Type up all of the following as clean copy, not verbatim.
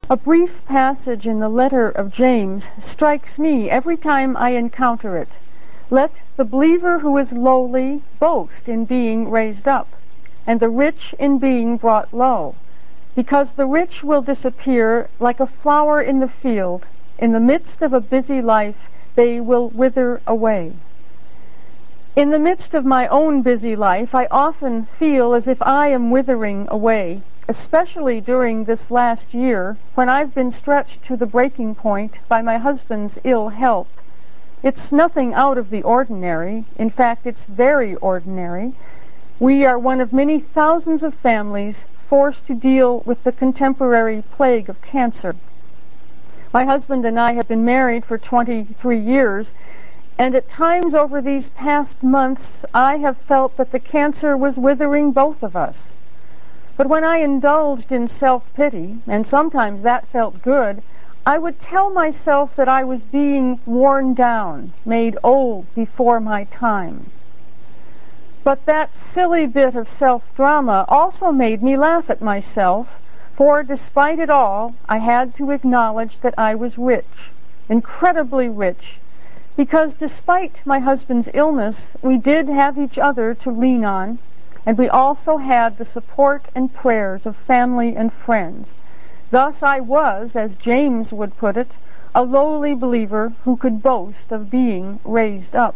A brief passage in the letter of James strikes me every time I encounter it. Let the believer who is lowly boast in being raised up, and the rich in being brought low, because the rich will disappear like a flower in the field. In the midst of a busy life, they will wither away. In the midst of my own busy life, I often feel as if I am withering away, especially during this last year when I've been stretched to the breaking point by my husband's ill health. It's nothing out of the ordinary. In fact, it's very ordinary. We are one of many thousands of families forced to deal with the contemporary plague of cancer. My husband and I have been married for 23 years, and at times over these past months I have felt that the cancer was withering both of us. But when I indulged in self-pity, and sometimes that felt good, I would tell myself that I was being worn down, made old before my time. But that silly bit of self-drama also made me laugh at myself, for despite it all, I had to acknowledge that I was rich, incredibly rich, because despite my husband's illness, we did have each other to lean on, and we also had the support and prayers of family and friends. Thus I was, as James would put it, a lowly believer who could boast of being raised up.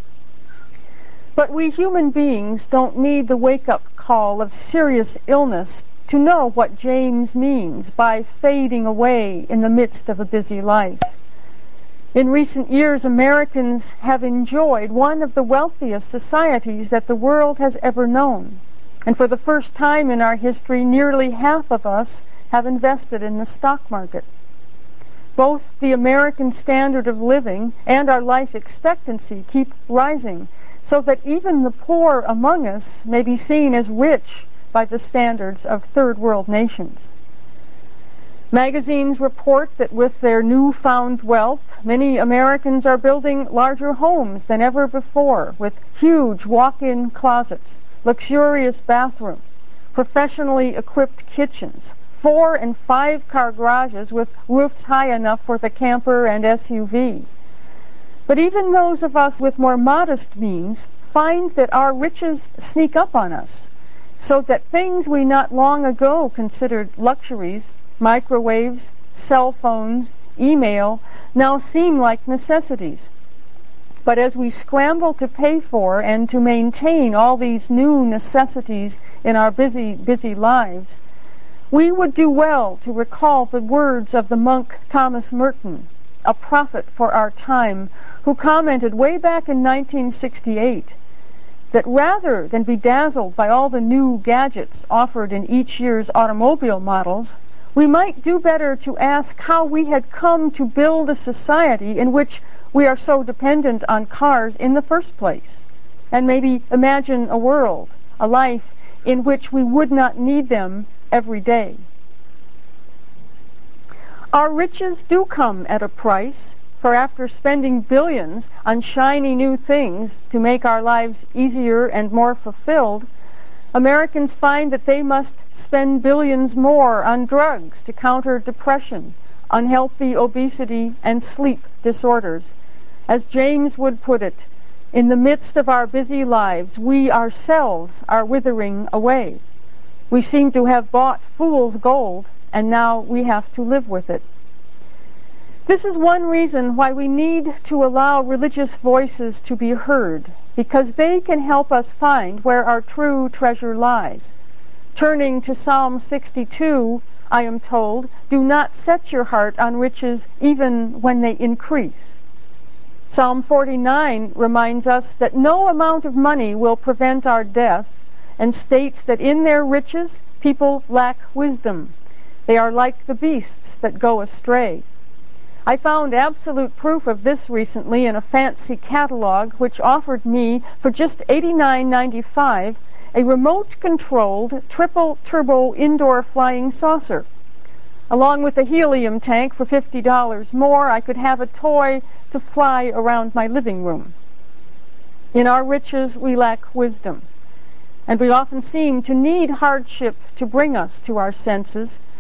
But we human beings don't need the wake-up call of serious illness to know what James means by fading away in the midst of a busy life. In recent years, Americans have enjoyed one of the wealthiest societies that the world has ever known. And for the first time in our history, nearly half of us have invested in the stock market. Both the American standard of living and our life expectancy keep rising, so that even the poor among us may be seen as rich by the standards of third world nations. Magazines report that with their newfound wealth, many Americans are building larger homes than ever before, with huge walk-in closets, luxurious bathrooms, professionally equipped kitchens, 4- and 5-car garages with roofs high enough for the camper and SUV. But even those of us with more modest means find that our riches sneak up on us, so that things we not long ago considered luxuries, microwaves, cell phones, email, now seem like necessities. But as we scramble to pay for and to maintain all these new necessities in our busy lives, we would do well to recall the words of the monk Thomas Merton, a prophet for our time, who commented way back in 1968 that rather than be dazzled by all the new gadgets offered in each year's automobile models, we might do better to ask how we had come to build a society in which we are so dependent on cars in the first place, and maybe imagine a world, a life, in which we would not need them every day. Our riches do come at a price, for after spending billions on shiny new things to make our lives easier and more fulfilled, Americans find that they must spend billions more on drugs to counter depression, unhealthy obesity, and sleep disorders. As James would put it, in the midst of our busy lives, we ourselves are withering away. We seem to have bought fool's gold, and now we have to live with it. This is one reason why we need to allow religious voices to be heard, because they can help us find where our true treasure lies. Turning to Psalm 62, I am told, do not set your heart on riches even when they increase. Psalm 49 reminds us that no amount of money will prevent our death, and states that in their riches people lack wisdom. They are like the beasts that go astray. I found absolute proof of this recently in a fancy catalog which offered me, for just $89.95, a remote-controlled triple-turbo indoor flying saucer. Along with a helium tank for $50 more, I could have a toy to fly around my living room. In our riches, we lack wisdom, and we often seem to need hardship to bring us to our senses.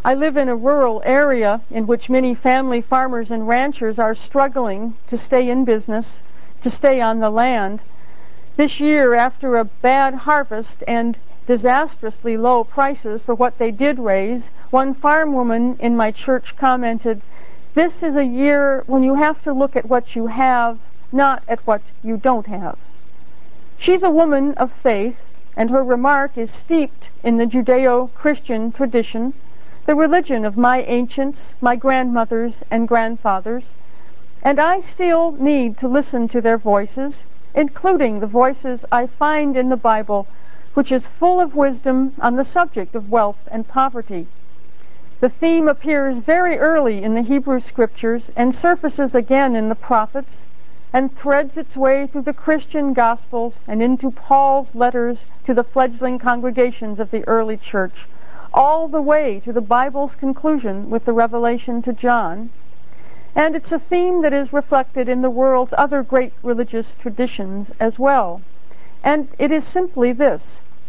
I live in a rural area in which many family farmers and ranchers are struggling to stay in business, to stay on the land. This year, after a bad harvest and disastrously low prices for what they did raise, one farm woman in my church commented, "This is a year when you have to look at what you have, not at what you don't have." She's a woman of faith, and her remark is steeped in the Judeo-Christian tradition, the religion of my ancients, my grandmothers and grandfathers, and I still need to listen to their voices, including the voices I find in the Bible, which is full of wisdom on the subject of wealth and poverty. The theme appears very early in the Hebrew Scriptures and surfaces again in the prophets, and threads its way through the Christian Gospels and into Paul's letters to the fledgling congregations of the early church, all the way to the Bible's conclusion with the revelation to John. And it's a theme that is reflected in the world's other great religious traditions as well. And it is simply this: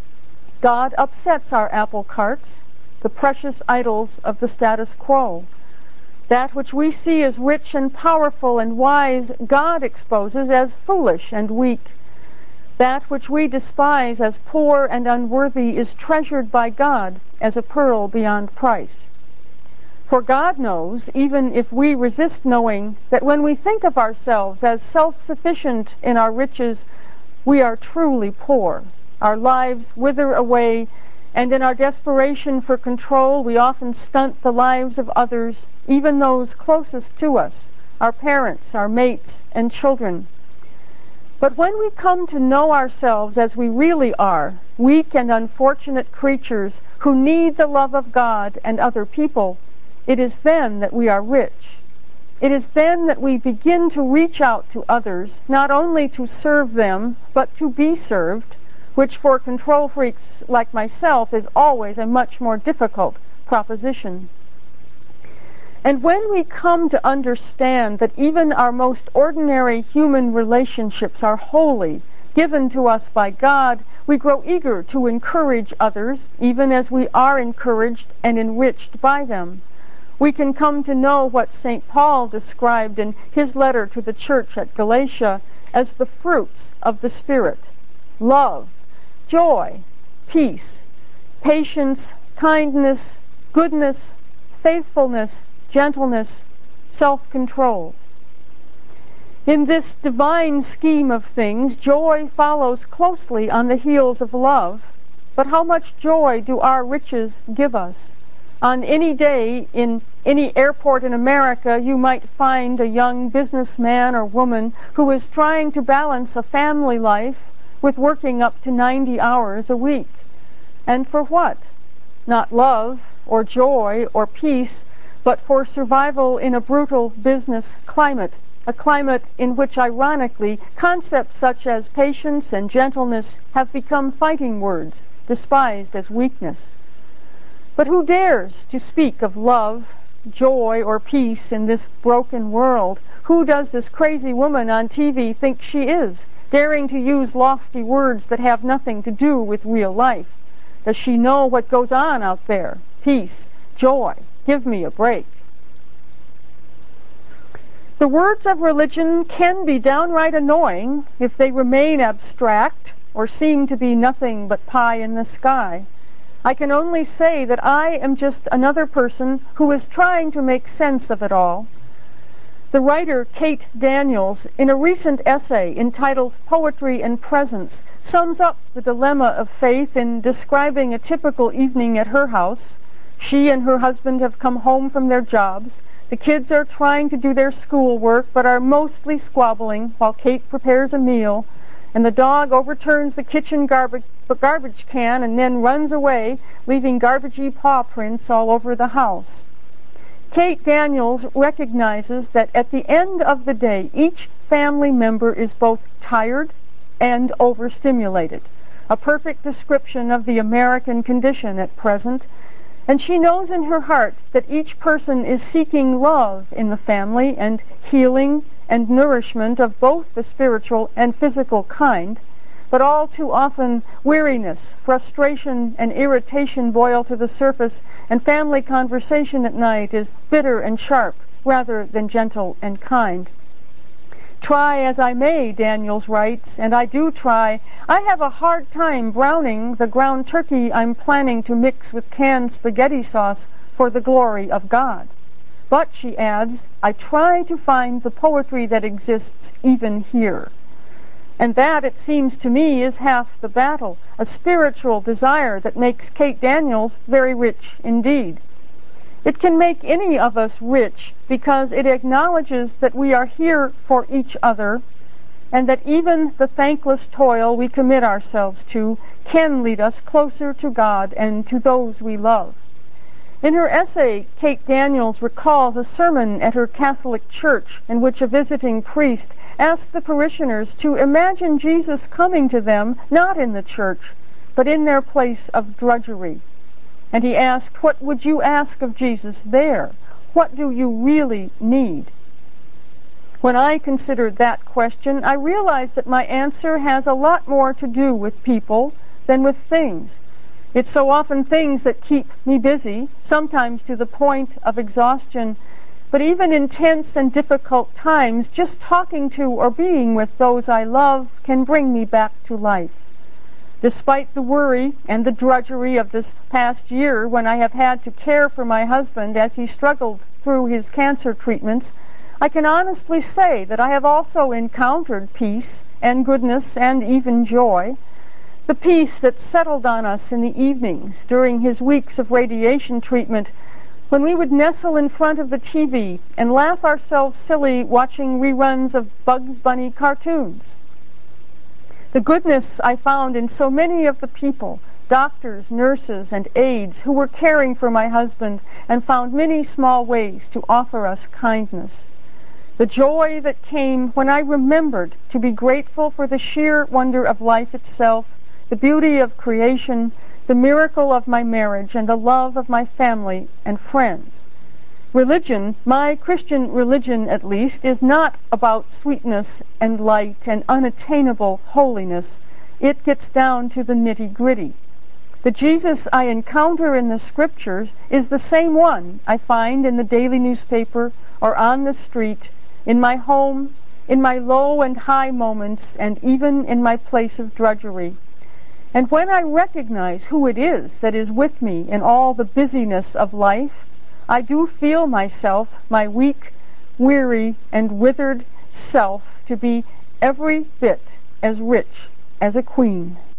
God upsets our apple carts, the precious idols of the status quo. That which we see as rich and powerful and wise, God exposes as foolish and weak. That which we despise as poor and unworthy is treasured by God as a pearl beyond price. For God knows, even if we resist knowing, that when we think of ourselves as self-sufficient in our riches, we are truly poor. Our lives wither away, and in our desperation for control, we often stunt the lives of others, even those closest to us, our parents, our mates, and children. But when we come to know ourselves as we really are, weak and unfortunate creatures who need the love of God and other people, it is then that we are rich. It is then that we begin to reach out to others, not only to serve them, but to be served, which for control freaks like myself is always a much more difficult proposition. And when we come to understand that even our most ordinary human relationships are holy, given to us by God, we grow eager to encourage others, even as we are encouraged and enriched by them. We can come to know what St. Paul described in his letter to the church at Galatia as the fruits of the Spirit: love, joy, peace, patience, kindness, goodness, faithfulness, gentleness, self-control. In this divine scheme of things, joy follows closely on the heels of love. But how much joy do our riches give us? On any day in any airport in America, you might find a young businessman or woman who is trying to balance a family life with working up to 90 hours a week. And for what? Not love or joy or peace, but for survival in a brutal business climate, a climate in which, ironically, concepts such as patience and gentleness have become fighting words, despised as weakness. But who dares to speak of love, joy, or peace in this broken world? Who does this crazy woman on TV think she is, daring to use lofty words that have nothing to do with real life? Does she know what goes on out there? Peace, joy, give me a break. The words of religion can be downright annoying if they remain abstract or seem to be nothing but pie in the sky. I can only say that I am just another person who is trying to make sense of it all. The writer Kate Daniels, in a recent essay entitled Poetry and Presence, sums up the dilemma of faith in describing a typical evening at her house. She and her husband have come home from their jobs. The kids are trying to do their schoolwork, but are mostly squabbling while Kate prepares a meal, and the dog overturns the kitchen garbage can and then runs away, leaving garbagey paw prints all over the house. Kate Daniels recognizes that at the end of the day, each family member is both tired and overstimulated, a perfect description of the American condition at present. And she knows in her heart that each person is seeking love in the family and healing and nourishment of both the spiritual and physical kind. but all too often weariness, frustration, and irritation boil to the surface, and family conversation at night is bitter and sharp rather than gentle and kind. Try as I may, Daniels writes, and I do try, I have a hard time browning the ground turkey I'm planning to mix with canned spaghetti sauce for the glory of God. But, she adds, I try to find the poetry that exists even here. And that, it seems to me, is half the battle, a spiritual desire that makes Kate Daniels very rich indeed. It can make any of us rich because it acknowledges that we are here for each other, and that even the thankless toil we commit ourselves to can lead us closer to God and to those we love. In her essay, Kate Daniels recalls a sermon at her Catholic church in which a visiting priest asked the parishioners to imagine Jesus coming to them not in the church, but in their place of drudgery. And he asked, what would you ask of Jesus there? What do you really need? When I considered that question, I realized that my answer has a lot more to do with people than with things. It's so often things that keep me busy, sometimes to the point of exhaustion, but even in tense and difficult times, just talking to or being with those I love can bring me back to life. Despite the worry and the drudgery of this past year when I have had to care for my husband as he struggled through his cancer treatments, I can honestly say that I have also encountered peace and goodness and even joy. The peace that settled on us in the evenings during his weeks of radiation treatment when we would nestle in front of the TV and laugh ourselves silly watching reruns of Bugs Bunny cartoons. The goodness I found in so many of the people, doctors, nurses, and aides who were caring for my husband and found many small ways to offer us kindness. The joy that came when I remembered to be grateful for the sheer wonder of life itself, the beauty of creation, the miracle of my marriage, and the love of my family and friends. Religion, my Christian religion at least, is not about sweetness and light and unattainable holiness. It gets down to the nitty-gritty. The Jesus I encounter in the Scriptures is the same one I find in the daily newspaper or on the street, in my home, in my low and high moments, and even in my place of drudgery. And when I recognize who it is that is with me in all the busyness of life, I do feel myself, my weak, weary, and withered self, to be every bit as rich as a queen.